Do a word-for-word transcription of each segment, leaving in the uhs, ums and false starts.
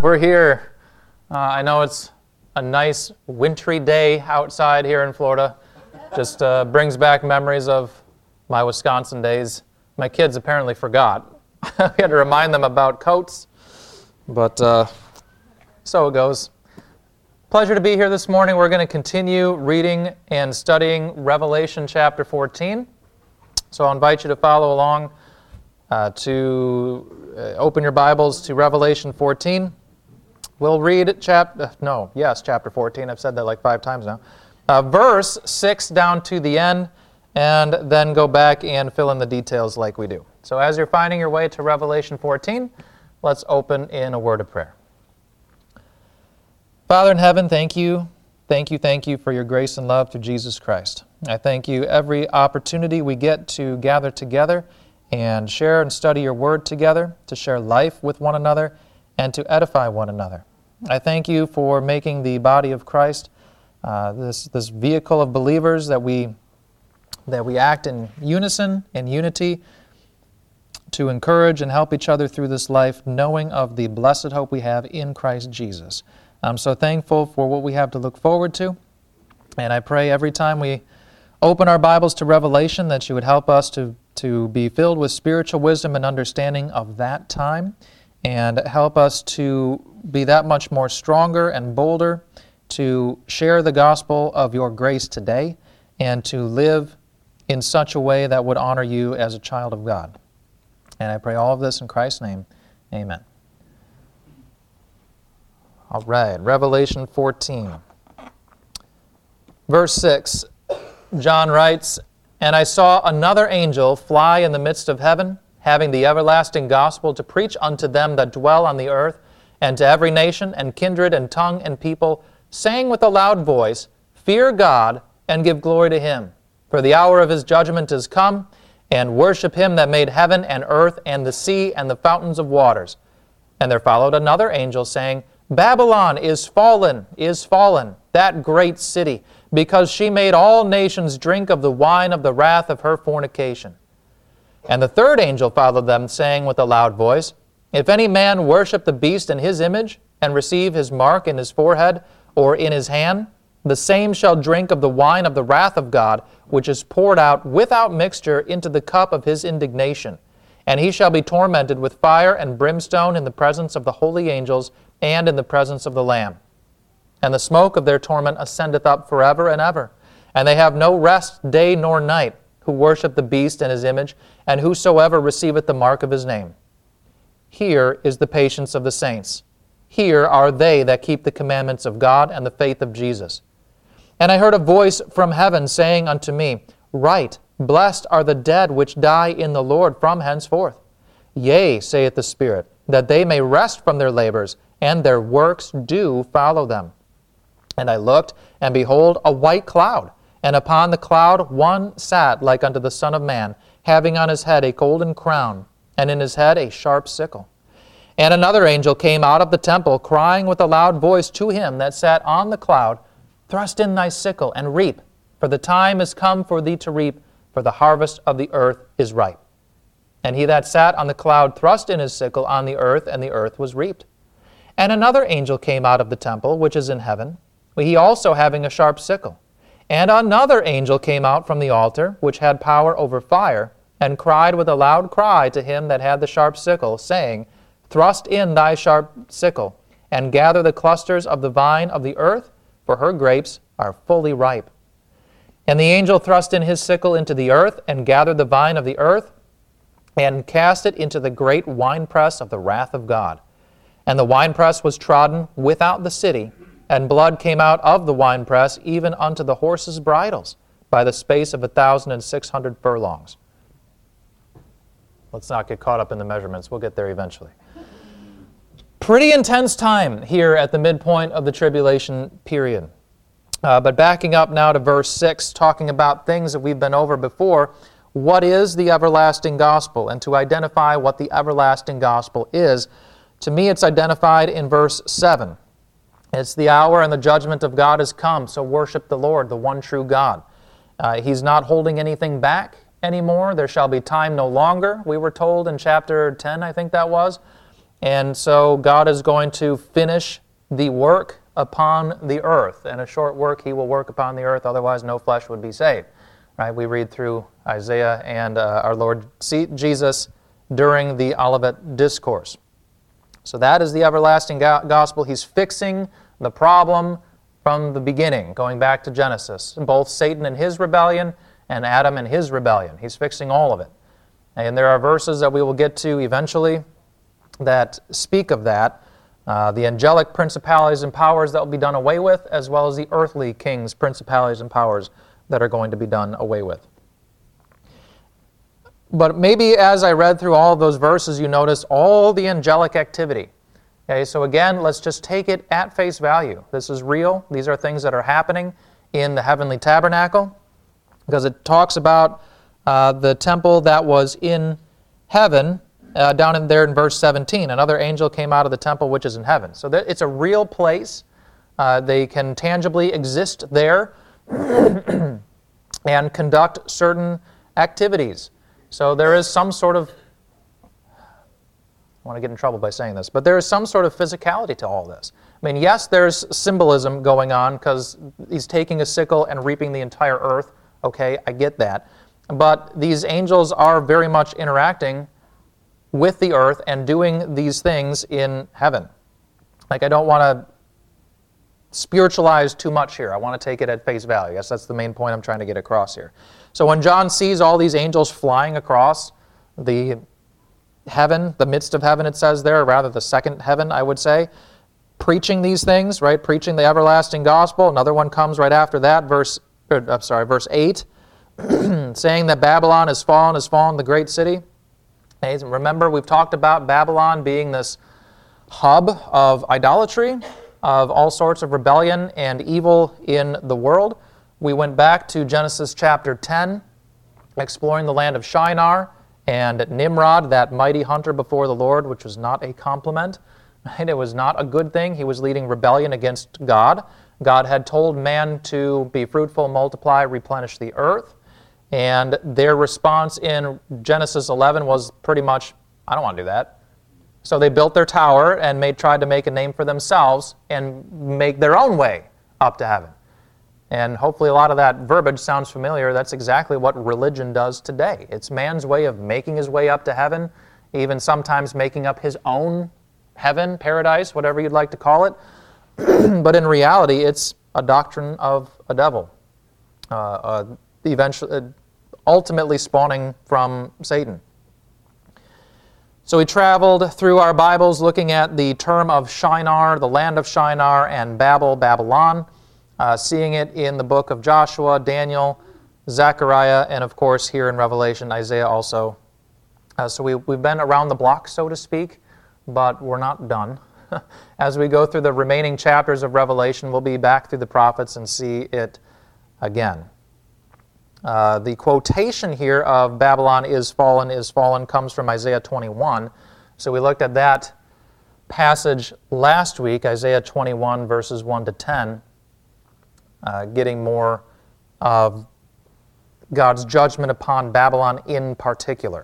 We're here. Uh, I know it's a nice wintry day outside here in Florida. Just uh, brings back memories of my Wisconsin days. My kids apparently forgot. We had to remind them about coats, but uh, so it goes. Pleasure to be here this morning. We're going to continue reading and studying Revelation chapter fourteen. So I'll invite you to follow along, uh, to uh, open your Bibles to Revelation fourteen. We'll read chapter, no, yes, chapter fourteen. I've said that like five times now. Uh, verse six down to the end, and then go back and fill in the details like we do. So as you're finding your way to Revelation fourteen, let's open in a word of prayer. Father in heaven, thank you, thank you, thank you for your grace and love through Jesus Christ. I thank you every opportunity we get to gather together and share and study your word together, to share life with one another, and to edify one another. I thank you for making the body of Christ uh, this, this vehicle of believers that we, that we act in unison, in unity, to encourage and help each other through this life, knowing of the blessed hope we have in Christ Jesus. I'm so thankful for what we have to look forward to, and I pray every time we open our Bibles to Revelation that you would help us to, to be filled with spiritual wisdom and understanding of that time, and help us to be that much more stronger and bolder to share the gospel of your grace today and to live in such a way that would honor you as a child of God. And I pray all of this in Christ's name. Amen. All right, Revelation fourteen. Verse six, John writes, "And I saw another angel fly in the midst of heaven, having the everlasting gospel to preach unto them that dwell on the earth, and to every nation, and kindred, and tongue, and people, saying with a loud voice, Fear God, and give glory to Him. For the hour of His judgment is come, and worship Him that made heaven, and earth, and the sea, and the fountains of waters. And there followed another angel, saying, Babylon is fallen, is fallen, that great city, because she made all nations drink of the wine of the wrath of her fornication. And the third angel followed them, saying with a loud voice, If any man worship the beast in his image, and receive his mark in his forehead or in his hand, the same shall drink of the wine of the wrath of God, which is poured out without mixture into the cup of his indignation. And he shall be tormented with fire and brimstone in the presence of the holy angels and in the presence of the Lamb. And the smoke of their torment ascendeth up forever and ever. And they have no rest day nor night, who worship the beast and his image, and whosoever receiveth the mark of his name. Here is the patience of the saints. Here are they that keep the commandments of God and the faith of Jesus. And I heard a voice from heaven saying unto me, Write, blessed are the dead which die in the Lord from henceforth. Yea, saith the Spirit, that they may rest from their labors, and their works do follow them. And I looked, and behold, a white cloud, and upon the cloud one sat like unto the Son of Man, having on his head a golden crown, and in his head a sharp sickle. And another angel came out of the temple, crying with a loud voice to him that sat on the cloud, Thrust in thy sickle, and reap, for the time is come for thee to reap, for the harvest of the earth is ripe. And he that sat on the cloud thrust in his sickle on the earth, and the earth was reaped. And another angel came out of the temple, which is in heaven, he also having a sharp sickle. And another angel came out from the altar, which had power over fire, and cried with a loud cry to him that had the sharp sickle, saying, Thrust in thy sharp sickle, and gather the clusters of the vine of the earth, for her grapes are fully ripe. And the angel thrust in his sickle into the earth, and gathered the vine of the earth, and cast it into the great winepress of the wrath of God. And the winepress was trodden without the city, and blood came out of the winepress even unto the horses' bridles, by the space of a thousand and six hundred furlongs. Let's not get caught up in the measurements. We'll get there eventually. Pretty intense time here at the midpoint of the tribulation period. Uh, but backing up now to verse six, talking about things that we've been over before, what is the everlasting gospel? And to identify what the everlasting gospel is, to me it's identified in verse seven. It's the hour and the judgment of God has come, so worship the Lord, the one true God. Uh, he's not holding anything back anymore. There shall be time no longer, we were told in chapter ten, I think that was. And so God is going to finish the work upon the earth. And a short work he will work upon the earth, otherwise no flesh would be saved. Right? We read through Isaiah and uh, our Lord Jesus during the Olivet Discourse. So that is the everlasting go- gospel. He's fixing the problem from the beginning, going back to Genesis. Both Satan and his rebellion and Adam and his rebellion. He's fixing all of it. And there are verses that we will get to eventually that speak of that. Uh, the angelic principalities and powers that will be done away with, as well as the earthly kings, principalities and powers that are going to be done away with. But maybe as I read through all of those verses, you notice all the angelic activity. Okay, so again, let's just take it at face value. This is real. These are things that are happening in the heavenly tabernacle, because it talks about uh, the temple that was in heaven, uh, down in there in verse seventeen. Another angel came out of the temple which is in heaven. So that it's a real place. Uh, they can tangibly exist there and conduct certain activities. So there is some sort of, I want to get in trouble by saying this, but there is some sort of physicality to all this. I mean, yes, there's symbolism going on because he's taking a sickle and reaping the entire earth. Okay, I get that. But these angels are very much interacting with the earth and doing these things in heaven. Like, I don't want to spiritualize too much here. I want to take it at face value. I guess that's the main point I'm trying to get across here. So when John sees all these angels flying across the heaven, the midst of heaven it says there, or rather the second heaven, I would say, preaching these things, right, preaching the everlasting gospel. Another one comes right after that, verse, or, I'm sorry, verse eight, saying that Babylon is fallen, is fallen, the great city. And remember, we've talked about Babylon being this hub of idolatry, of all sorts of rebellion and evil in the world. We went back to Genesis chapter ten, exploring the land of Shinar, and Nimrod, that mighty hunter before the Lord, which was not a compliment. Right? It was not a good thing. He was leading rebellion against God. God had told man to be fruitful, multiply, replenish the earth. And their response in Genesis eleven was pretty much, I don't want to do that. So they built their tower and made, tried to make a name for themselves and make their own way up to heaven. And hopefully a lot of that verbiage sounds familiar. That's exactly what religion does today. It's man's way of making his way up to heaven, even sometimes making up his own heaven, paradise, whatever you'd like to call it. But in reality, it's a doctrine of a devil, uh, uh, eventually, uh, ultimately spawning from Satan. So we traveled through our Bibles looking at the term of Shinar, the land of Shinar, and Babel, Babylon, uh, seeing it in the book of Joshua, Daniel, Zechariah, and of course here in Revelation, Isaiah also. Uh, so we, we've been around the block, so to speak, but we're not done. As we go through the remaining chapters of Revelation, we'll be back through the prophets and see it again. Uh, the quotation here of Babylon is fallen, is fallen, comes from Isaiah twenty-one. So we looked at that passage last week, Isaiah twenty-one, verses one to ten, uh, getting more of God's judgment upon Babylon in particular.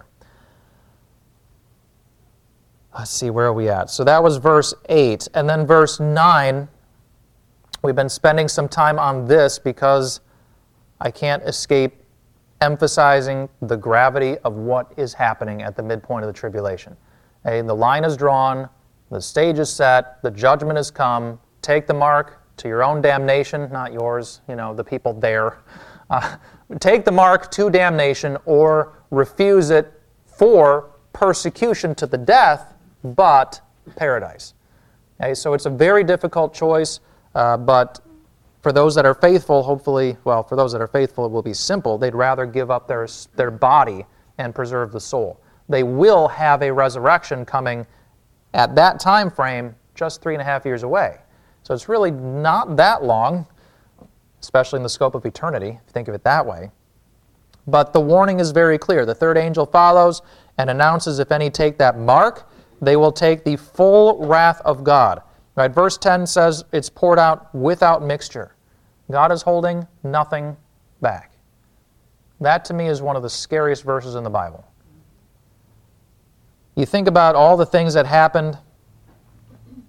Let's see, where are we at? So that was verse eight. And then verse nine, we've been spending some time on this because I can't escape emphasizing the gravity of what is happening at the midpoint of the tribulation. Okay, the line is drawn, the stage is set, the judgment has come. Take the mark to your own damnation, not yours, you know, the people there. Uh, take the mark to damnation or refuse it for persecution to the death, but paradise. Okay, so it's a very difficult choice, uh, but for those that are faithful, hopefully, well, for those that are faithful, it will be simple. They'd rather give up their, their body and preserve the soul. They will have a resurrection coming at that time frame, just three and a half years away. So it's really not that long, especially in the scope of eternity, if you think of it that way. But the warning is very clear. The third angel follows and announces, if any take that mark, they will take the full wrath of God. Right? Verse ten says it's poured out without mixture. God is holding nothing back. That to me is one of the scariest verses in the Bible. You think about all the things that happened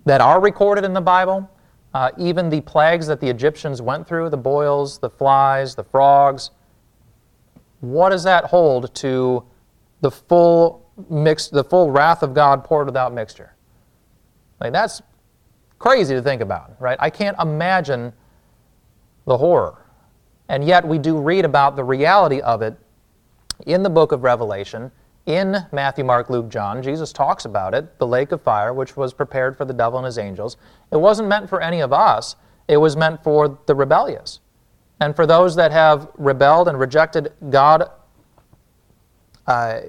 that are recorded in the Bible, uh, even the plagues that the Egyptians went through, the boils, the flies, the frogs, what does that hold to the full mix, the full wrath of God poured without mixture? Like, that's crazy to think about, right? I can't imagine the horror. And yet we do read about the reality of it in the book of Revelation, in Matthew, Mark, Luke, John. Jesus talks about it, the lake of fire, which was prepared for the devil and his angels. It wasn't meant for any of us. It was meant for the rebellious. And for those that have rebelled and rejected God uh,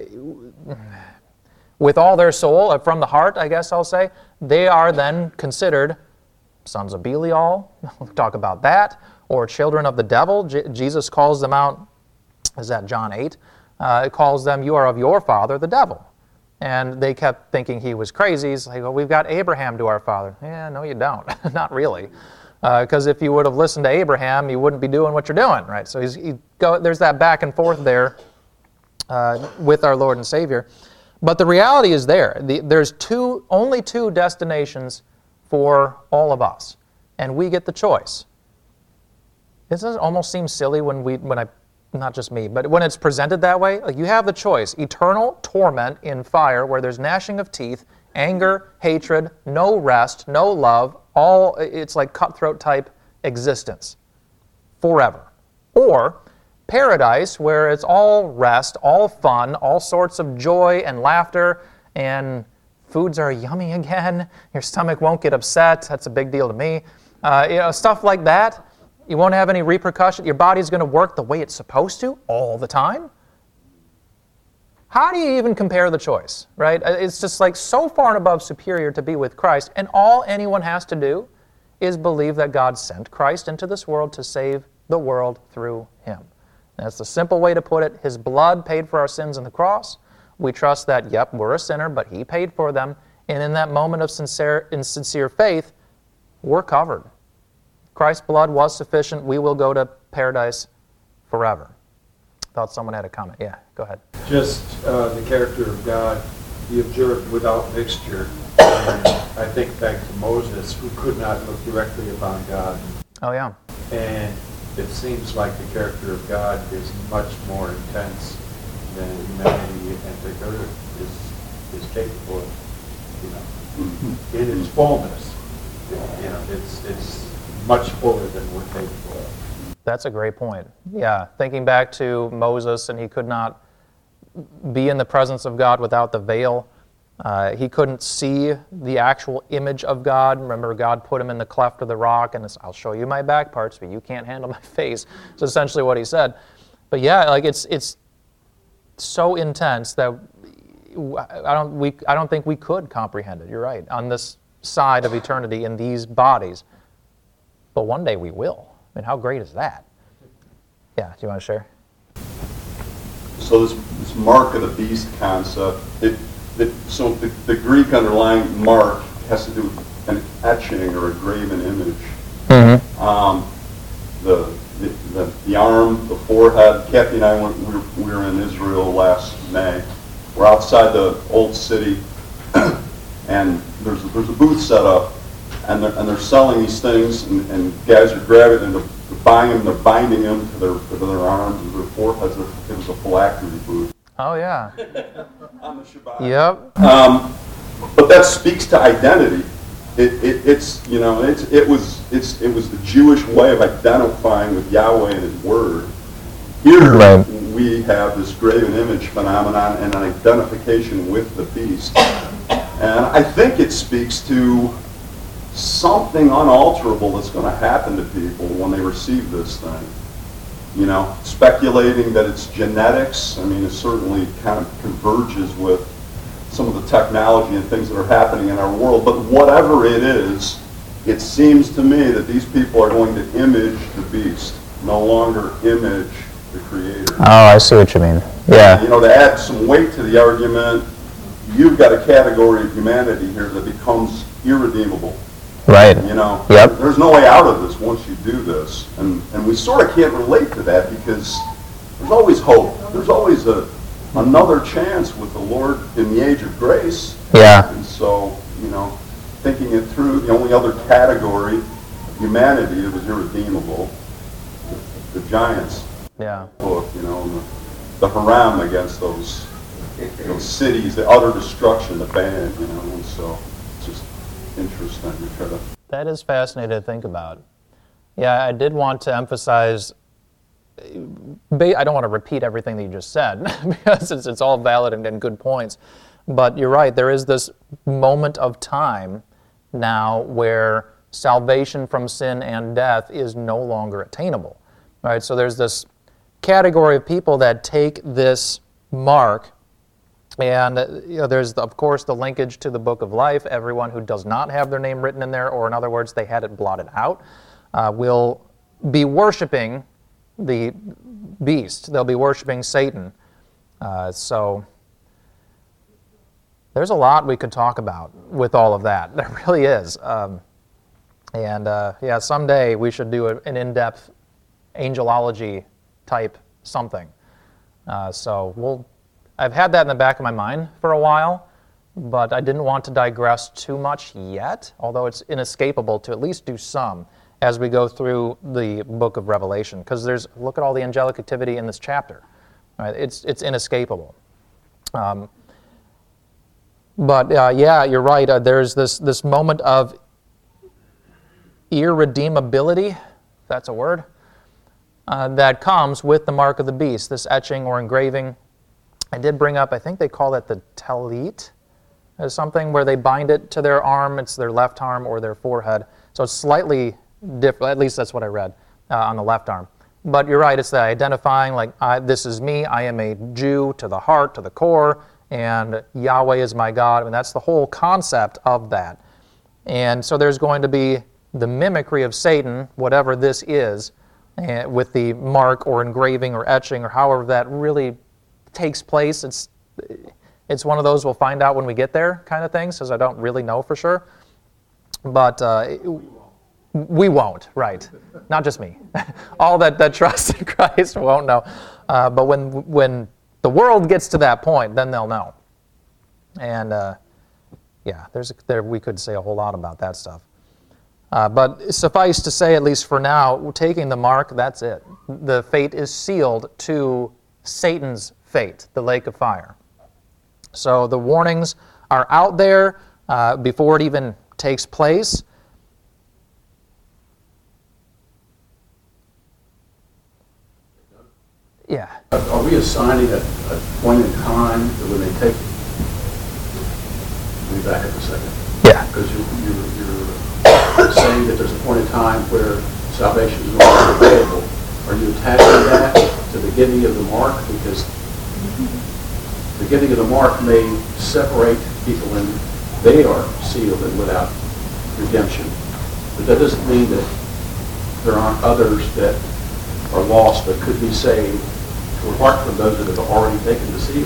with all their soul, from the heart, I guess I'll say, they are then considered sons of Belial. We'll talk about that. Or children of the devil. J- Jesus calls them out, is that John eight? Uh, it calls them, you are of your father, the devil. And they kept thinking he was crazy. He's like, well, we've got Abraham to our father. Yeah, no, you don't. Not really. Because uh, if you would have listened to Abraham, you wouldn't be doing what you're doing, right? So he's, he go, there's that back and forth there uh, with our Lord and Savior. But the reality is there. The, there's two, only two destinations for all of us. And we get the choice. It doesn't almost seem silly when we, when I, not just me, but when it's presented that way. Like, you have the choice: eternal torment in fire, where there's gnashing of teeth, anger, hatred, no rest, no love. All it's like cutthroat type existence, forever. Or paradise, where it's all rest, all fun, all sorts of joy and laughter, and foods are yummy again. Your stomach won't get upset. That's a big deal to me. Uh, you know, stuff like that. You won't have any repercussion. Your body's going to work the way it's supposed to all the time. How do you even compare the choice, right? It's just like so far and above superior to be with Christ, and all anyone has to do is believe that God sent Christ into this world to save the world through him. That's the simple way to put it. His blood paid for our sins on the cross. We trust that, yep, we're a sinner, but he paid for them. And in that moment of sincere, in sincere faith, we're covered. Christ's blood was sufficient. We will go to paradise forever. Thought someone had a comment. Yeah, go ahead. Just uh, the character of God, he observed without mixture. And I think back to Moses, who could not look directly upon God. Oh, yeah. And it seems like the character of God is much more intense than humanity and the earth is is capable of, you know, in its fullness. You know, it's it's much fuller than we're capable of. That's a great point. Yeah, thinking back to Moses, and he could not be in the presence of God without the veil. Uh, he couldn't see the actual image of God. Remember, God put him in the cleft of the rock, and it's, I'll show you my back parts, but you can't handle my face. It's essentially what he said. But yeah, like it's it's so intense that I don't we I don't think we could comprehend it. You're right, on this side of eternity in these bodies. But one day we will. I mean, how great is that? Yeah, do you want to share? So this, this mark of the beast concept, it, it, so the, the Greek underlying mark has to do with an etching or a graven image. Mm-hmm. Um, the, the, the the arm, the forehead. Kathy and I went, we were, we were in Israel last May. We're outside the old city, and there's there's a booth set up. And they're, and they're selling these things, and, and guys are grabbing and they're, they're buying them, they're binding them to their to their arms and their foreheads. It was a phylactery booth. Oh, yeah. On the Shabbat. Yep. Um, but that speaks to identity. It, it it's you know it's it was it's it was the Jewish way of identifying with Yahweh and His Word. Here right. we have this graven image phenomenon and an identification with the beast, and I think it speaks to something unalterable that's going to happen to people when they receive this thing. You know, speculating that it's genetics, I mean, it certainly kind of converges with some of the technology and things that are happening in our world, but whatever it is, it seems to me that these people are going to image the beast, no longer image the Creator. Oh, I see what you mean. Yeah. You know, to add some weight to the argument, you've got a category of humanity here that becomes irredeemable. Right. You know, yep. There's no way out of this once you do this. And and we sort of can't relate to that because there's always hope. There's always a another chance with the Lord in the age of grace. Yeah. And so, you know, thinking it through, the only other category of humanity that was irredeemable, the, the giants Yeah. book, you know, and the, the haram against those, those cities, the utter destruction, the ban, you know, and so it's just interesting to try to... That is fascinating to think about. Yeah, I did want to emphasize, ba- I don't want to repeat everything that you just said, because it's, it's all valid and, and good points, but you're right, there is this moment of time now where salvation from sin and death is no longer attainable. Right? So there's this category of people that take this mark, and uh, you know, there's, of course, the linkage to the book of life. Everyone who does not have their name written in there, or in other words, they had it blotted out, uh, will be worshiping the beast. They'll be worshiping Satan. Uh, so there's a lot we could talk about with all of that. There really is. Um, and uh, yeah, someday we should do a, an in-depth angelology type something. Uh, so we'll. I've had that in the back of my mind for a while, but I didn't want to digress too much yet, although it's inescapable to at least do some as we go through the book of Revelation, because there's, look at all the angelic activity in this chapter. Right? It's, it's inescapable. Um, but uh, yeah, you're right, uh, there's this, this moment of irredeemability, if that's a word, uh, that comes with the mark of the beast, this etching or engraving. I did bring up, I think they call it the talit, as something where they bind it to their arm, it's their left arm or their forehead. So it's slightly different, at least that's what I read uh, on the left arm. But you're right, it's that identifying, like, I, this is me, I am a Jew to the heart, to the core, and Yahweh is my God. I mean, that's the whole concept of that. And so there's going to be the mimicry of Satan, whatever this is, uh, with the mark or engraving or etching or however that really takes place. It's it's one of those we'll find out when we get there kind of things, because I don't really know for sure. But uh, it, we won't, right? Not just me. All that, that trust in Christ won't know. Uh, but when when the world gets to that point, then they'll know. And uh, yeah, there's a, there we could say a whole lot about that stuff. Uh, but suffice to say, at least for now, taking the mark, that's it. The fate is sealed to Satan's fate, the lake of fire. So the warnings are out there uh, before it even takes place. Yeah. Are we assigning a, a point in time that when they take, let me back up a second. Yeah. Because you, you're, you're saying that there's a point in time where salvation is no longer available. Are you attaching that to the giving of the mark? Because the giving of the mark may separate people and they are sealed and without redemption. But that doesn't mean that there aren't others that are lost but could be saved apart from those that have already taken the seal.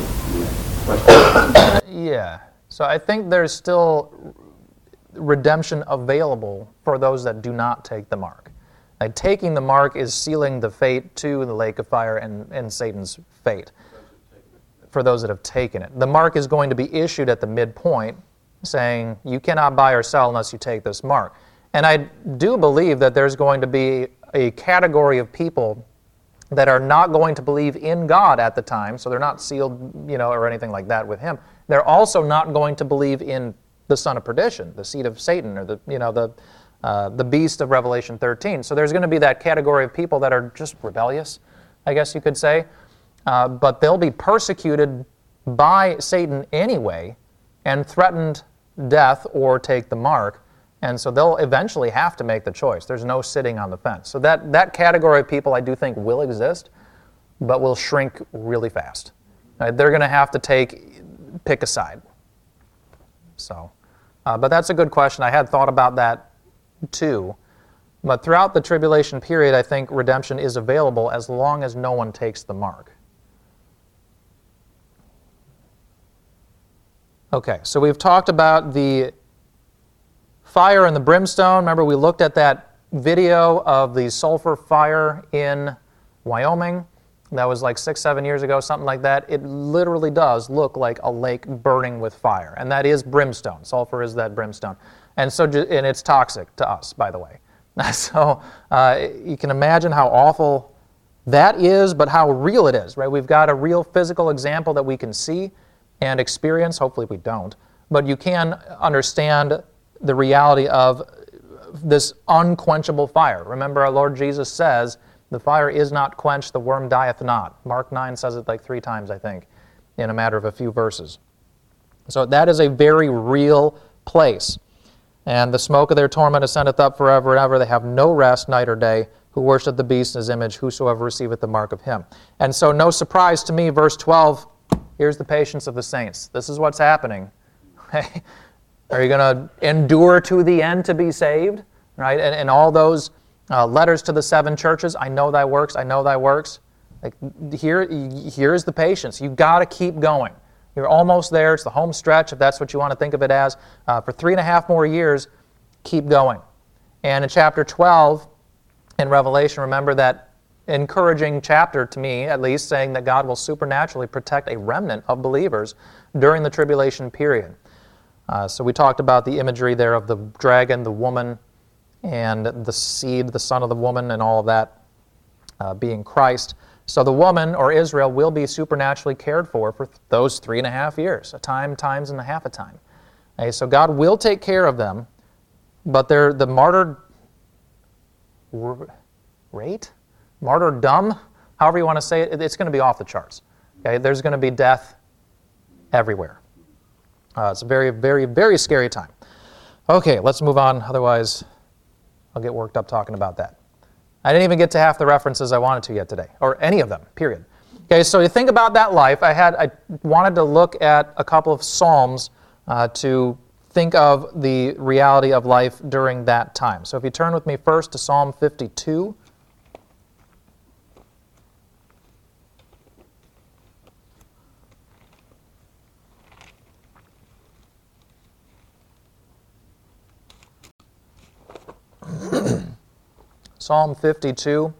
Yeah. So I think there's still redemption available for those that do not take the mark. Like, taking the mark is sealing the fate to the lake of fire and, and Satan's fate for those that have taken it. The mark is going to be issued at the midpoint, saying you cannot buy or sell unless you take this mark. And I do believe that there's going to be a category of people that are not going to believe in God at the time, so they're not sealed, you know, or anything like that with Him. They're also not going to believe in the son of perdition, the seed of Satan, or the, you know, the uh, the beast of Revelation thirteen. So there's going to be that category of people that are just rebellious, I guess you could say, uh, but they'll be persecuted by Satan anyway, and threatened death or take the mark. And so they'll eventually have to make the choice. There's no sitting on the fence. So that, that category of people I do think will exist, but will shrink really fast. Uh, they're going to have to take, pick a side. So, uh, but that's a good question. I had thought about that too. But throughout the tribulation period, I think redemption is available as long as no one takes the mark. Okay, so we've talked about the fire and the brimstone. Remember, we looked at that video of the sulfur fire in Wyoming. That was like six, seven years ago, something like that. It literally does look like a lake burning with fire. And that is brimstone. Sulfur is that brimstone. And so, ju- and it's toxic to us, by the way. So uh, you can imagine how awful that is, but how real it is, right? We've got a real physical example that we can see and experience. Hopefully we don't. But you can understand the reality of this unquenchable fire. Remember, our Lord Jesus says, the fire is not quenched, the worm dieth not. Mark nine says it like three times, I think, in a matter of a few verses. So that is a very real place. And the smoke of their torment ascendeth up forever and ever. They have no rest night or day, who worship the beast in his image, whosoever receiveth the mark of him. And so no surprise to me, verse twelve, here's the patience of the saints. This is what's happening. Are you going to endure to the end to be saved? Right? And, and all those uh, letters to the seven churches, I know thy works, I know thy works. Like here, here's the patience. You've got to keep going. You're almost there. It's the home stretch, if that's what you want to think of it as. Uh, for three and a half more years, keep going. And in chapter twelve in Revelation, remember that encouraging chapter to me, at least, saying that God will supernaturally protect a remnant of believers during the tribulation period. Uh, so we talked about the imagery there of the dragon, the woman, and the seed, the son of the woman, and all of that uh, being Christ. So the woman, or Israel, will be supernaturally cared for for those three and a half years, a time, times, and a half a time. Okay, so God will take care of them, but they're the martyr rate, martyrdom, however you want to say it, it's going to be off the charts. Okay, there's going to be death everywhere. Uh, it's a very, very, very scary time. Okay, let's move on. Otherwise, I'll get worked up talking about that. I didn't even get to half the references I wanted to yet today, or any of them, period. Okay, so you think about that life. I had I wanted to look at a couple of Psalms uh, to think of the reality of life during that time. So if you turn with me first to Psalm fifty-two. Psalm fifty-two,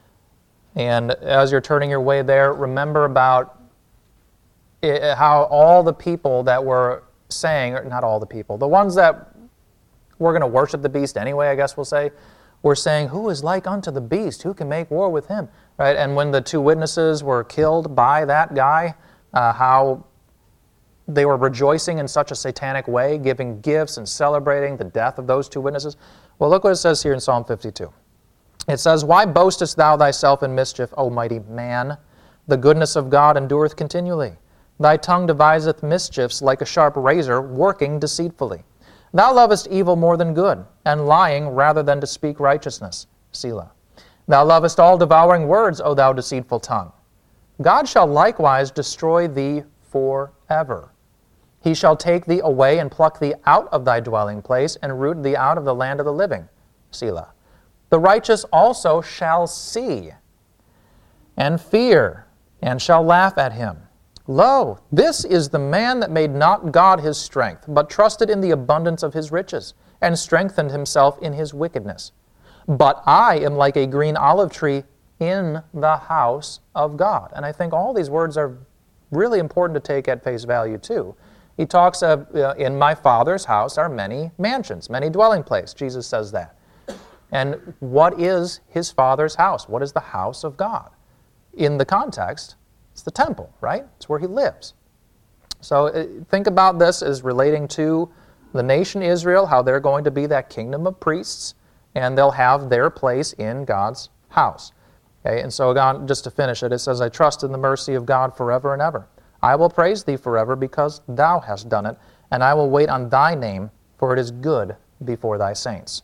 and as you're turning your way there, remember about it, how all the people that were saying, or not all the people, the ones that were going to worship the beast anyway, I guess we'll say, were saying, who is like unto the beast? Who can make war with him? Right? And when the two witnesses were killed by that guy, uh, how they were rejoicing in such a satanic way, giving gifts and celebrating the death of those two witnesses. Well, look what it says here in Psalm fifty-two. It says, why boastest thou thyself in mischief, O mighty man? The goodness of God endureth continually. Thy tongue deviseth mischiefs like a sharp razor, working deceitfully. Thou lovest evil more than good, and lying rather than to speak righteousness. Selah. Thou lovest all devouring words, O thou deceitful tongue. God shall likewise destroy thee forever. He shall take thee away and pluck thee out of thy dwelling place, and root thee out of the land of the living. Selah. The righteous also shall see, and fear, and shall laugh at him. Lo, this is the man that made not God his strength, but trusted in the abundance of his riches, and strengthened himself in his wickedness. But I am like a green olive tree in the house of God. And I think all these words are really important to take at face value too. He talks of, uh, in my Father's house are many mansions, many dwelling places. Jesus says that. And what is his Father's house? What is the house of God? In the context, it's the temple, right? It's where he lives. So uh, think about this as relating to the nation Israel, how they're going to be that kingdom of priests, and they'll have their place in God's house. Okay, and so God, just to finish it, it says, I trust in the mercy of God forever and ever. I will praise thee forever because thou hast done it, and I will wait on thy name, for it is good before thy saints.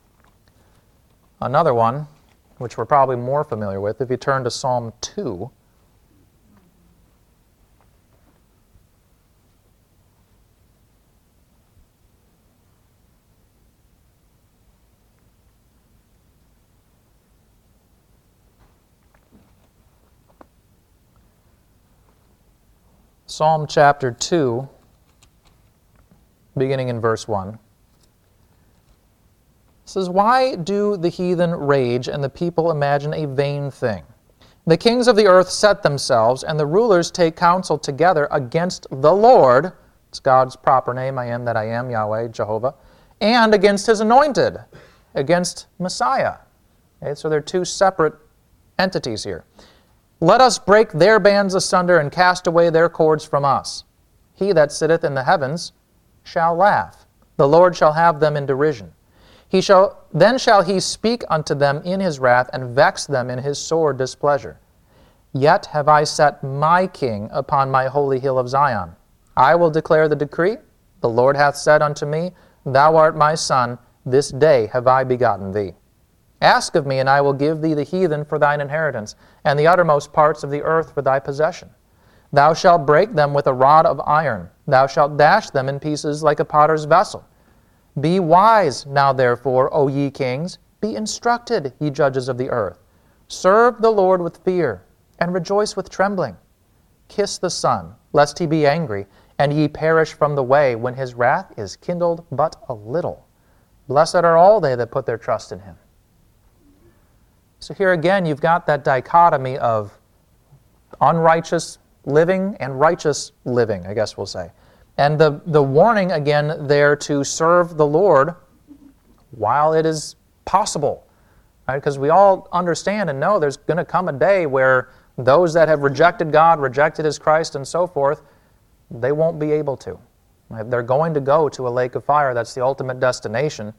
Another one, which we're probably more familiar with, if you turn to Psalm two. Psalm chapter two, beginning in verse one. It says, why do the heathen rage and the people imagine a vain thing? The kings of the earth set themselves, and the rulers take counsel together against the Lord. It's God's proper name, I am that I am, Yahweh, Jehovah. and against his anointed, against Messiah. Okay, so they're two separate entities here. Let us break their bands asunder and cast away their cords from us. He that sitteth in the heavens shall laugh. The Lord shall have them in derision. He shall then shall he speak unto them in his wrath, and vex them in his sore displeasure. Yet have I set my king upon my holy hill of Zion. I will declare the decree. The Lord hath said unto me, Thou art my son, this day have I begotten thee. Ask of me, and I will give thee the heathen for thine inheritance, and the uttermost parts of the earth for thy possession. Thou shalt break them with a rod of iron. Thou shalt dash them in pieces like a potter's vessel. Be wise now therefore, O ye kings. Be instructed, ye judges of the earth. Serve the Lord with fear, and rejoice with trembling. Kiss the Son, lest he be angry, and ye perish from the way, when his wrath is kindled but a little. Blessed are all they that put their trust in him. So here again, you've got that dichotomy of unrighteous living and righteous living, I guess we'll say. And the, the warning again there to serve the Lord while it is possible. Right? Because we all understand and know there's going to come a day where those that have rejected God, rejected His Christ, and so forth, they won't be able to. Right? They're going to go to a lake of fire. That's the ultimate destination.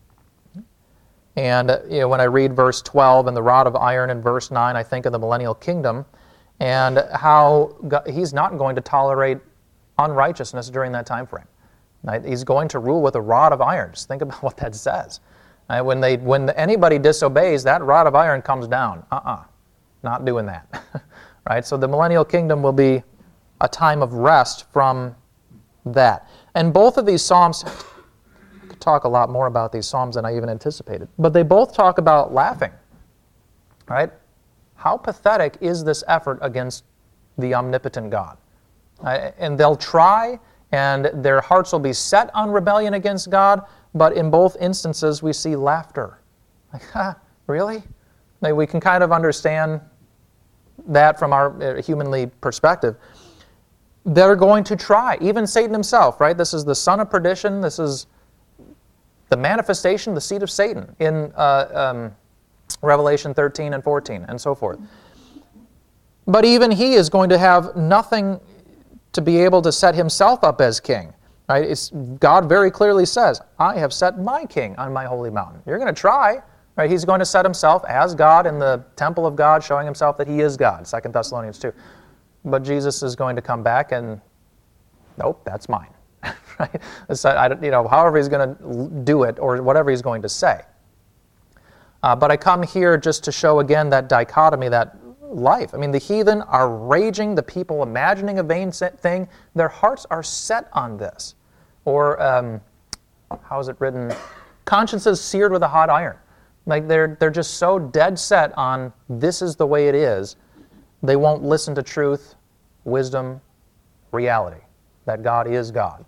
And you know, when I read verse twelve and the rod of iron in verse nine, I think of the millennial kingdom and how God, He's not going to tolerate unrighteousness during that time frame. Right? He's going to rule with a rod of iron. Just think about what that says. Right? When they, when anybody disobeys, that rod of iron comes down. Uh-uh, not doing that. Right? So the millennial kingdom will be a time of rest from that. And both of these psalms talk a lot more about these psalms than I even anticipated. But they both talk about laughing. Right? How pathetic is this effort against the omnipotent God? Right? And they'll try, and their hearts will be set on rebellion against God, but in both instances we see laughter. Like, huh, really? Like, we can kind of understand that from our humanly perspective. They're going to try. Even Satan himself, right? This is the son of perdition. This is the manifestation, the seed of Satan in uh, um, Revelation thirteen and fourteen and so forth. But even he is going to have nothing to be able to set himself up as king. Right? It's, God very clearly says, I have set my king on my holy mountain. You're going to try. Right? He's going to set himself as God in the temple of God, showing himself that he is God, Second Thessalonians two. But Jesus is going to come back and, nope, that's mine. Right? So I, you know, however he's going to do it or whatever he's going to say. Uh, but I come here just to show again that dichotomy, that life. I mean, the heathen are raging, the people imagining a vain thing. Their hearts are set on this. Or, um, how is it written? Consciences seared with a hot iron. Like they're, they're just so dead set on this is the way it is, they won't listen to truth, wisdom, reality, that God is God.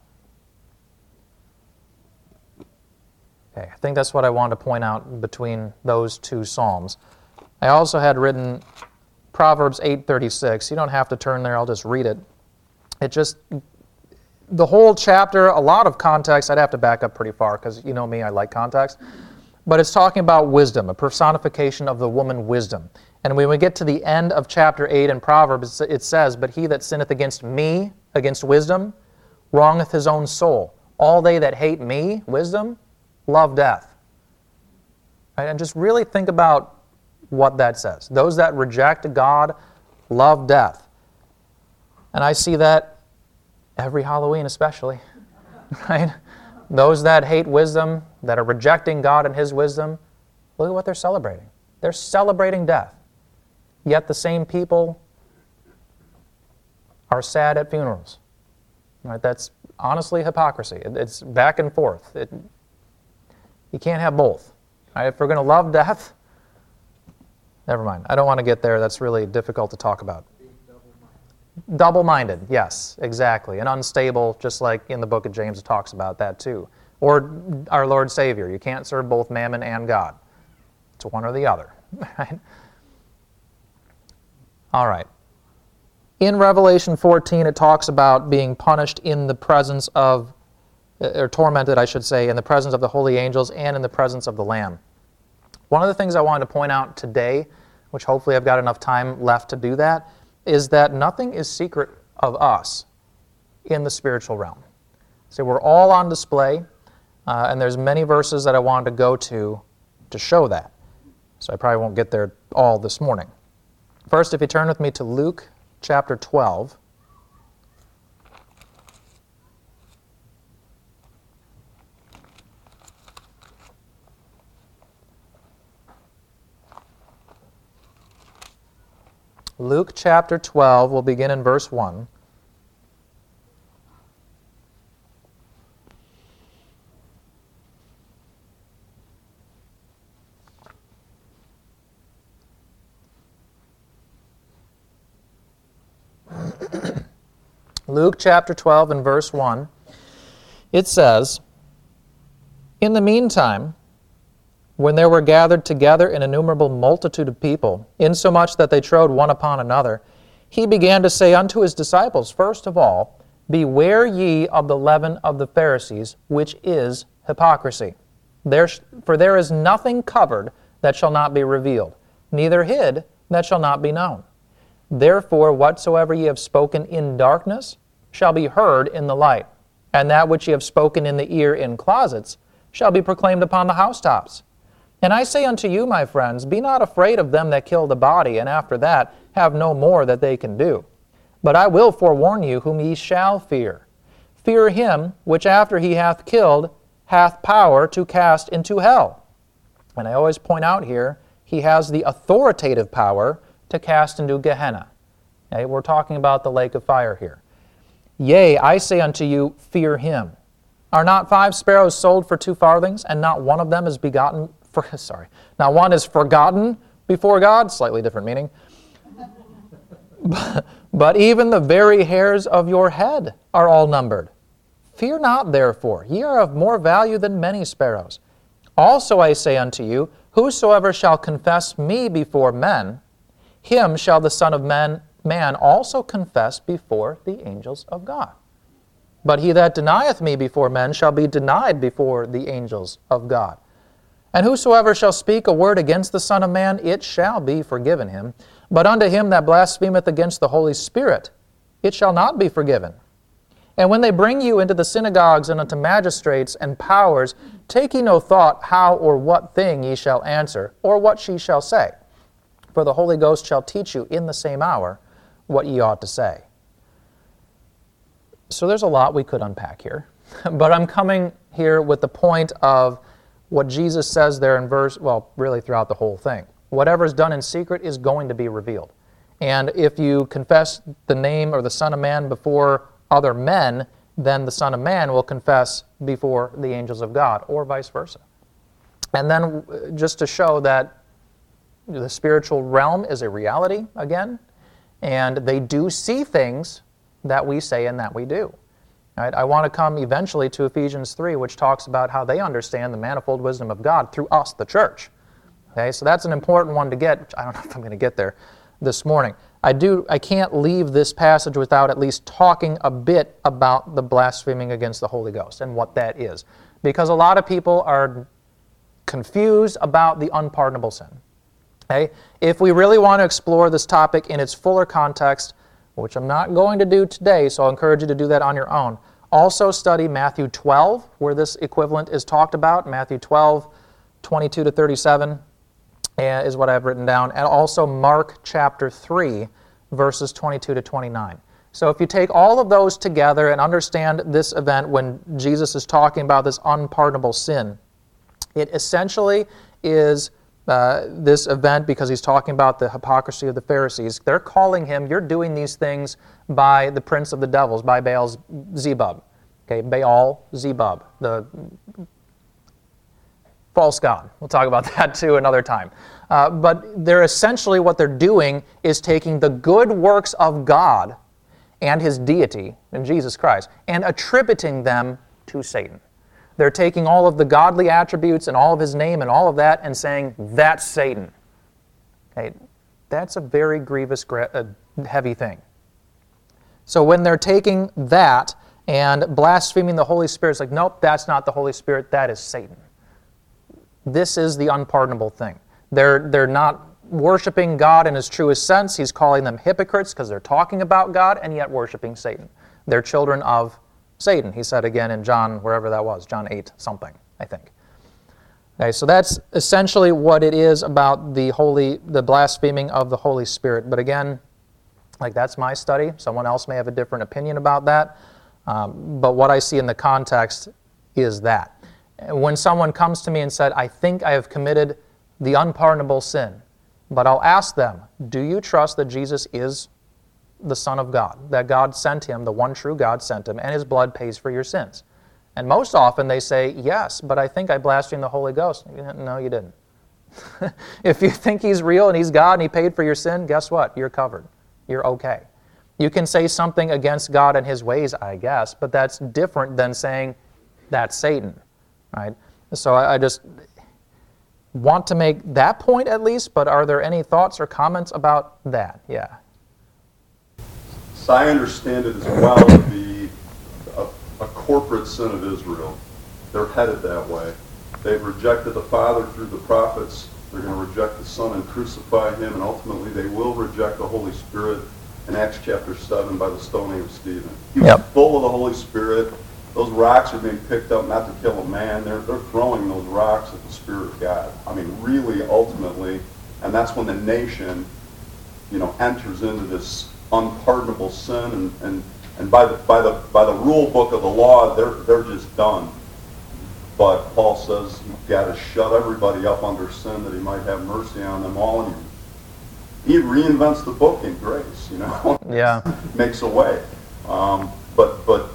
Okay, I think that's what I wanted to point out between those two psalms. I also had written Proverbs eight thirty-six. You don't have to turn there, I'll just read it. It just, the whole chapter, a lot of context, I'd have to back up pretty far because you know me, I like context. But it's talking about wisdom, a personification of the woman wisdom. And when we get to the end of chapter eight in Proverbs, it says, But he that sinneth against me, against wisdom, wrongeth his own soul. All they that hate me, wisdom, love death. Right? And just really think about what that says. Those that reject God love death. And I see that every Halloween especially. Right? Those that hate wisdom, that are rejecting God and His wisdom, look at what they're celebrating. They're celebrating death. Yet the same people are sad at funerals. Right? That's honestly hypocrisy. It's back and forth. It, you can't have both. Right? If we're going to love death, never mind. I don't want to get there. That's really difficult to talk about. Double-minded. Double-minded, yes, exactly. And unstable, just like in the book of James it talks about that too. Or our Lord Savior. You can't serve both mammon and God. It's one or the other. Right? All right. In Revelation fourteen, it talks about being punished in the presence of or tormented, I should say, in the presence of the holy angels and in the presence of the Lamb. One of the things I wanted to point out today, which hopefully I've got enough time left to do that, is that nothing is secret of us in the spiritual realm. So we're all on display, uh, and there's many verses that I wanted to go to to show that. So I probably won't get there all this morning. First, if you turn with me to Luke chapter twelve. Luke chapter twelve, we'll begin in verse one. Luke chapter twelve and verse one, it says, "In the meantime, when there were gathered together an innumerable multitude of people, insomuch that they trode one upon another, he began to say unto his disciples, First of all, beware ye of the leaven of the Pharisees, which is hypocrisy. There, for there is nothing covered that shall not be revealed, neither hid that shall not be known. Therefore, whatsoever ye have spoken in darkness shall be heard in the light, and that which ye have spoken in the ear in closets shall be proclaimed upon the housetops. And I say unto you, my friends, be not afraid of them that kill the body, and after that have no more that they can do. But I will forewarn you whom ye shall fear. Fear him which after he hath killed hath power to cast into hell." And I always point out here, he has the authoritative power to cast into Gehenna. Okay, we're talking about the lake of fire here. "Yea, I say unto you, fear him. Are not five sparrows sold for two farthings, and not one of them is begotten For, sorry, now one is forgotten before God, slightly different meaning. But, but even the very hairs of your head are all numbered. Fear not, therefore, ye are of more value than many sparrows. Also I say unto you, whosoever shall confess me before men, him shall the Son of Man, man also confess before the angels of God. But he that denieth me before men shall be denied before the angels of God. And whosoever shall speak a word against the Son of Man, it shall be forgiven him. But unto him that blasphemeth against the Holy Spirit, it shall not be forgiven. And when they bring you into the synagogues and unto magistrates and powers, take ye no thought how or what thing ye shall answer, or what ye shall say. For the Holy Ghost shall teach you in the same hour what ye ought to say." So there's a lot we could unpack here. But I'm coming here with the point of what Jesus says there in verse, well, really throughout the whole thing. Whatever is done in secret is going to be revealed. And if you confess the name or the Son of Man before other men, then the Son of Man will confess before the angels of God, or vice versa. And then just to show that the spiritual realm is a reality again, and they do see things that we say and that we do. Right? I want to come eventually to Ephesians three, which talks about how they understand the manifold wisdom of God through us, the church. Okay, so that's an important one to get. I don't know if I'm going to get there this morning. I do. I can't leave this passage without at least talking a bit about the blaspheming against the Holy Ghost and what that is. Because a lot of people are confused about the unpardonable sin. Okay? If we really want to explore this topic in its fuller context, which I'm not going to do today, so I'll encourage you to do that on your own. Also study Matthew twelve, where this equivalent is talked about. Matthew twelve, twenty-two to thirty-seven is what I've written down. And also Mark chapter three, verses twenty-two to twenty-nine. So if you take all of those together and understand this event when Jesus is talking about this unpardonable sin, it essentially is Uh, this event, because he's talking about the hypocrisy of the Pharisees. They're calling him, you're doing these things by the prince of the devils, by Baal Zebub. Okay, Baal Zebub, the false god. We'll talk about that too another time. Uh, but they're essentially, what they're doing is taking the good works of God and his deity in Jesus Christ and attributing them to Satan. They're taking all of the godly attributes and all of his name and all of that and saying, that's Satan. Okay, that's a very grievous, uh, heavy thing. So when they're taking that And blaspheming the Holy Spirit is like, nope, that's not the Holy Spirit, that is Satan. This is the unpardonable thing. They're, they're not worshiping God in his truest sense. He's calling them hypocrites because they're talking about God and yet worshiping Satan. They're children of Satan, he said again in John, wherever that was, John eight something, I think. Okay, so that's essentially what it is about the holy, the blaspheming of the Holy Spirit. But again, like that's my study. Someone else may have a different opinion about that. Um, but what I see in the context is that. When someone comes to me and said, I think I have committed the unpardonable sin, but I'll ask them, do you trust that Jesus is the Son of God, that God sent him, the one true God sent him, and his blood pays for your sins? And most often they say, yes, but I think I blasphemed the Holy Ghost. No, you didn't. If you think he's real and he's God and he paid for your sin, guess what? You're covered. You're okay. You can say something against God and his ways, I guess, but that's different than saying that's Satan, right? So I, I just want to make that point at least, but are there any thoughts or comments about that? Yeah. So I understand it as well to be a, a corporate sin of Israel. They're headed that way. They've rejected the Father through the prophets. They're going to reject the Son and crucify him, and ultimately they will reject the Holy Spirit in Acts chapter seven by the stoning of Stephen. He was Yep. full of the Holy Spirit. Those rocks are being picked up not to kill a man. They're, they're throwing those rocks at the Spirit of God. I mean, really, ultimately, and that's when the nation, you know, enters into this unpardonable sin, and, and, and by the by the by the rule book of the law, they're they're just done. But Paul says you've got to shut everybody up under sin that he might have mercy on them all. And he reinvents the book in grace, you know. Yeah. Makes a way. Um, but but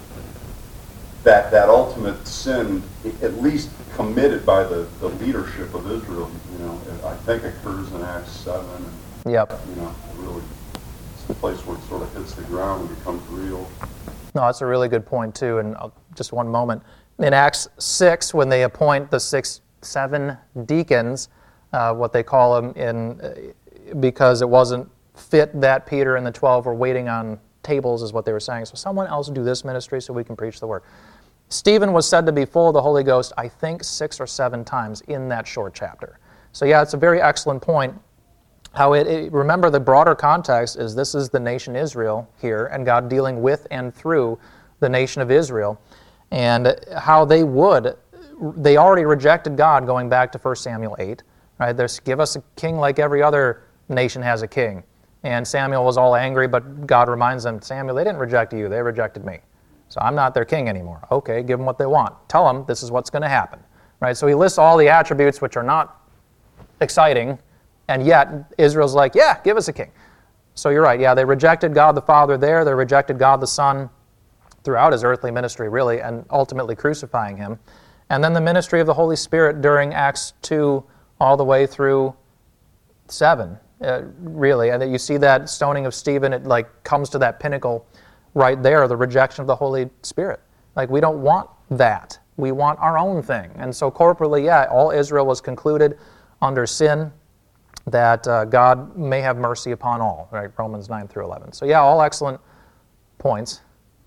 that that ultimate sin, at least committed by the, the leadership of Israel, you know, I think occurs in Acts seven. And, Yep. you know, really, it's the place where it sort of hits the ground and becomes real. No, that's a really good point too. And I'll, just one moment. In Acts six, when they appoint the six, seven deacons, uh, what they call them, in uh, because it wasn't fit that Peter and the twelve were waiting on tables, is what they were saying. So someone else do this ministry so we can preach the word. Stephen was said to be full of the Holy Ghost, I think, six or seven times in that short chapter. So yeah, it's a very excellent point. How it, it remember the broader context is this is the nation Israel here, and God dealing with and through the nation of Israel, and how they would, they already rejected God going back to First Samuel eight, right? There's, give us a king like every other nation has a king. And Samuel was all angry, but God reminds them, Samuel, they didn't reject you, they rejected me. So I'm not their king anymore. Okay, give them what they want. Tell them this is what's going to happen, right? So he lists all the attributes which are not exciting, and yet Israel's like, yeah, give us a king. So you're right, yeah, they rejected God the Father there, they rejected God the Son throughout his earthly ministry, really, and ultimately crucifying him. And then the ministry of the Holy Spirit during Acts two all the way through seven, uh, really. And you see that stoning of Stephen, it like comes to that pinnacle right there, the rejection of the Holy Spirit. Like, we don't want that. We want our own thing. And so corporately, yeah, all Israel was concluded under sin, that uh, God may have mercy upon all, right? Romans nine through eleven. So yeah, all excellent points.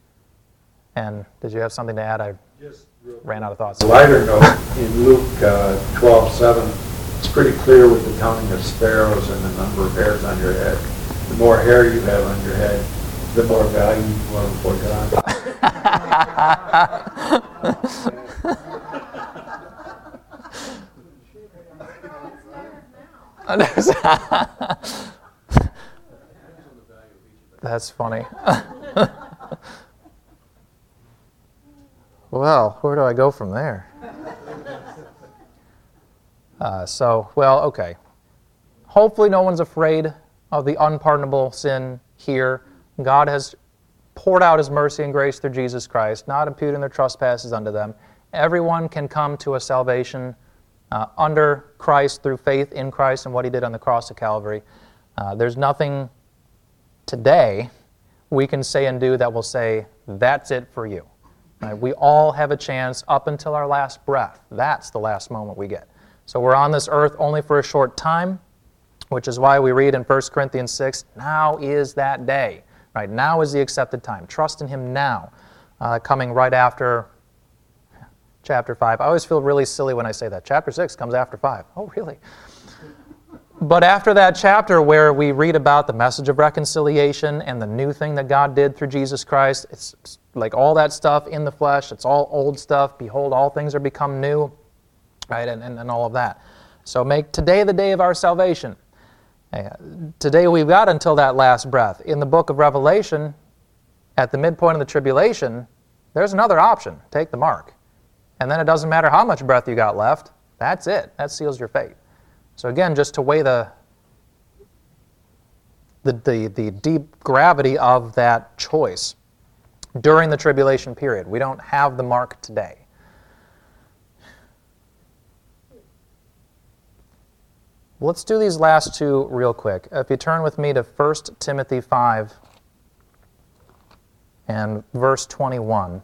And did you have something to add? I Just ran out of thoughts. a lighter note, in Luke uh, twelve seven, it's pretty clear with the counting of sparrows and the number of hairs on your head. The more hair you have on your head, the more value you are before God. That's funny. Well, where do I go from there? Uh, so, well, okay. Hopefully no one's afraid of the unpardonable sin here. God has poured out his mercy and grace through Jesus Christ, not imputing their trespasses unto them. Everyone can come to a salvation uh, under Christ through faith in Christ and what he did on the cross of Calvary. Uh, there's nothing today we can say and do that will say, that's it for you. Right? We all have a chance up until our last breath. That's the last moment we get. So we're on this earth only for a short time, which is why we read in First Corinthians six, now is that day. Right? Now is the accepted time. Trust in him now. uh, coming right after chapter five. I always feel really silly when I say that. Chapter six comes after five. Oh, really? But after that chapter where we read about the message of reconciliation and the new thing that God did through Jesus Christ, it's, it's like all that stuff in the flesh, it's all old stuff. Behold, all things are become new, right, and, and, and all of that. So make today the day of our salvation. Uh, today we've got until that last breath. In the book of Revelation, at the midpoint of the tribulation, there's another option. Take the mark. And then it doesn't matter how much breath you got left. That's it. That seals your fate. So again, just to weigh the, the, the, the deep gravity of that choice during the tribulation period. We don't have the mark today. Let's do these last two real quick. If you turn with me to First Timothy five and verse twenty-one.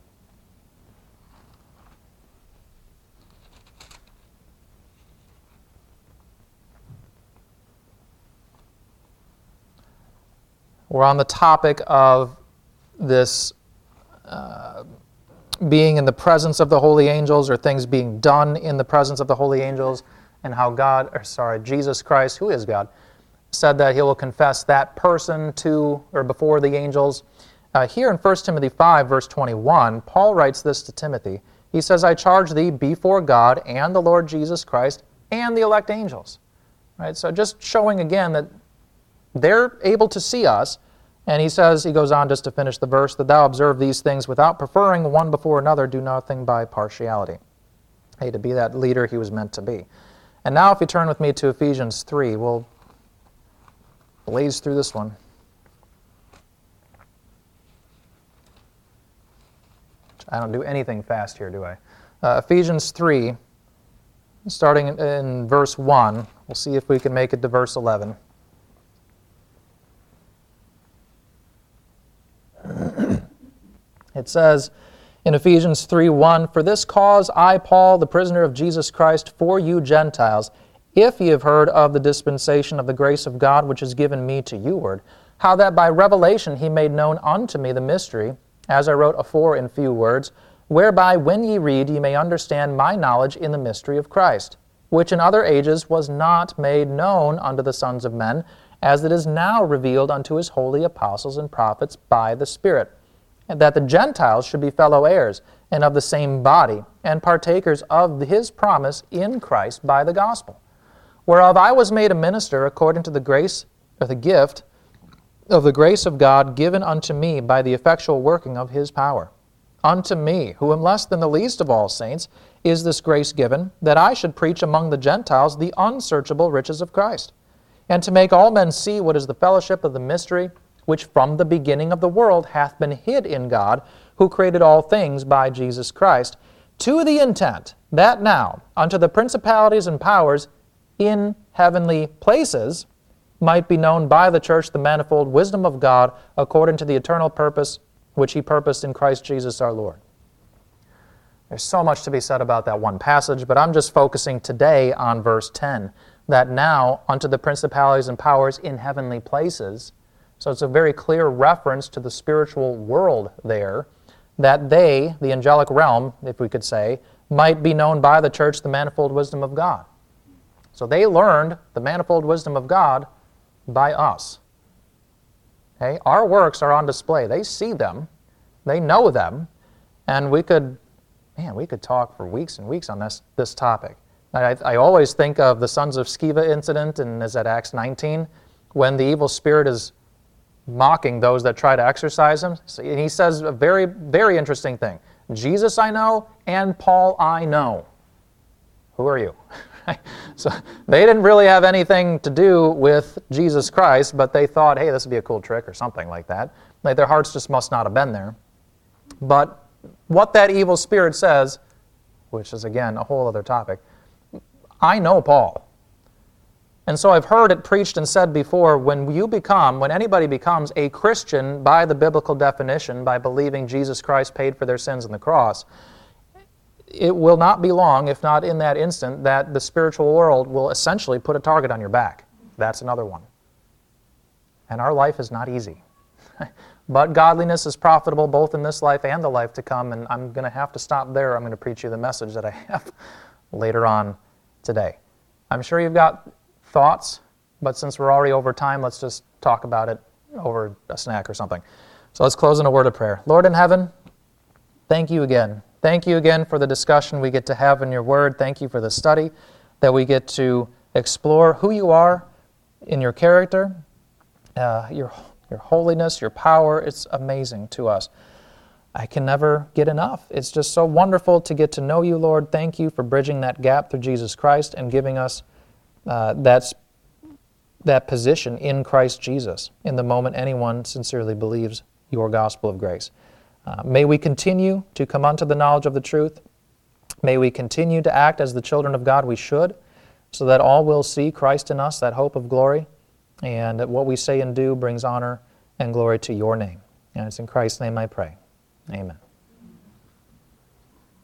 We're on the topic of this uh, being in the presence of the holy angels, or things being done in the presence of the holy angels, and how God, or sorry, Jesus Christ, who is God, said that he will confess that person to or before the angels. Uh, here in First Timothy five, verse twenty-one, Paul writes this to Timothy. He says, I charge thee before God and the Lord Jesus Christ and the elect angels. Right? So just showing again that they're able to see us. And he says, he goes on just to finish the verse, that thou observe these things without preferring one before another, do nothing by partiality. Hey, to be that leader he was meant to be. And now if you turn with me to Ephesians three, we'll blaze through this one. I don't do anything fast here, do I? Uh, Ephesians three, starting in, in verse one. We'll see if we can make it to verse eleven. It says in Ephesians three one, For this cause I, Paul, the prisoner of Jesus Christ, for you Gentiles, if ye have heard of the dispensation of the grace of God which is given me to youward, how that by revelation he made known unto me the mystery, as I wrote afore in few words, whereby when ye read ye may understand my knowledge in the mystery of Christ, which in other ages was not made known unto the sons of men, as it is now revealed unto his holy apostles and prophets by the Spirit, and that the Gentiles should be fellow heirs, and of the same body, and partakers of his promise in Christ by the gospel, whereof I was made a minister according to the grace, or the gift, of the grace of God given unto me by the effectual working of his power. Unto me, who am less than the least of all saints, is this grace given, that I should preach among the Gentiles the unsearchable riches of Christ, and to make all men see what is the fellowship of the mystery, which from the beginning of the world hath been hid in God, who created all things by Jesus Christ, to the intent that now unto the principalities and powers in heavenly places might be known by the church the manifold wisdom of God, according to the eternal purpose which he purposed in Christ Jesus our Lord. There's so much to be said about that one passage, but I'm just focusing today on verse ten, that now unto the principalities and powers in heavenly places. So it's a very clear reference to the spiritual world there, that they, the angelic realm, if we could say, might be known by the church the manifold wisdom of God. So they learned the manifold wisdom of God by us. Okay? Our works are on display. They see them, they know them, and we could, man, we could talk for weeks and weeks on this, this topic. I, I always think of the sons of Sceva incident, and is that Acts nineteen, when the evil spirit is mocking those that try to exorcise him. So he says a very, very interesting thing. Jesus I know, and Paul I know. Who are you? So they didn't really have anything to do with Jesus Christ, but they thought, hey, this would be a cool trick or something like that. Like their hearts just must not have been there. But what that evil spirit says, which is again a whole other topic, I know Paul. And so I've heard it preached and said before, when you become, when anybody becomes a Christian by the biblical definition, by believing Jesus Christ paid for their sins on the cross, it will not be long, if not in that instant, that the spiritual world will essentially put a target on your back. That's another one. And our life is not easy. But godliness is profitable both in this life and the life to come, and I'm going to have to stop there. I'm going to preach you the message that I have later on today. I'm sure you've got thoughts, but since we're already over time, let's just talk about it over a snack or something. So let's close in a word of prayer. Lord in heaven, thank you again. Thank you again for the discussion we get to have in your word. Thank you for the study that we get to explore who you are in your character, uh, your your holiness, your power. It's amazing to us. I can never get enough. It's just so wonderful to get to know you, Lord. Thank you for bridging that gap through Jesus Christ and giving us uh, that, that position in Christ Jesus in the moment anyone sincerely believes your gospel of grace. Uh, may we continue to come unto the knowledge of the truth. May we continue to act as the children of God we should, so that all will see Christ in us, that hope of glory, and that what we say and do brings honor and glory to your name. And it's in Christ's name I pray. Amen.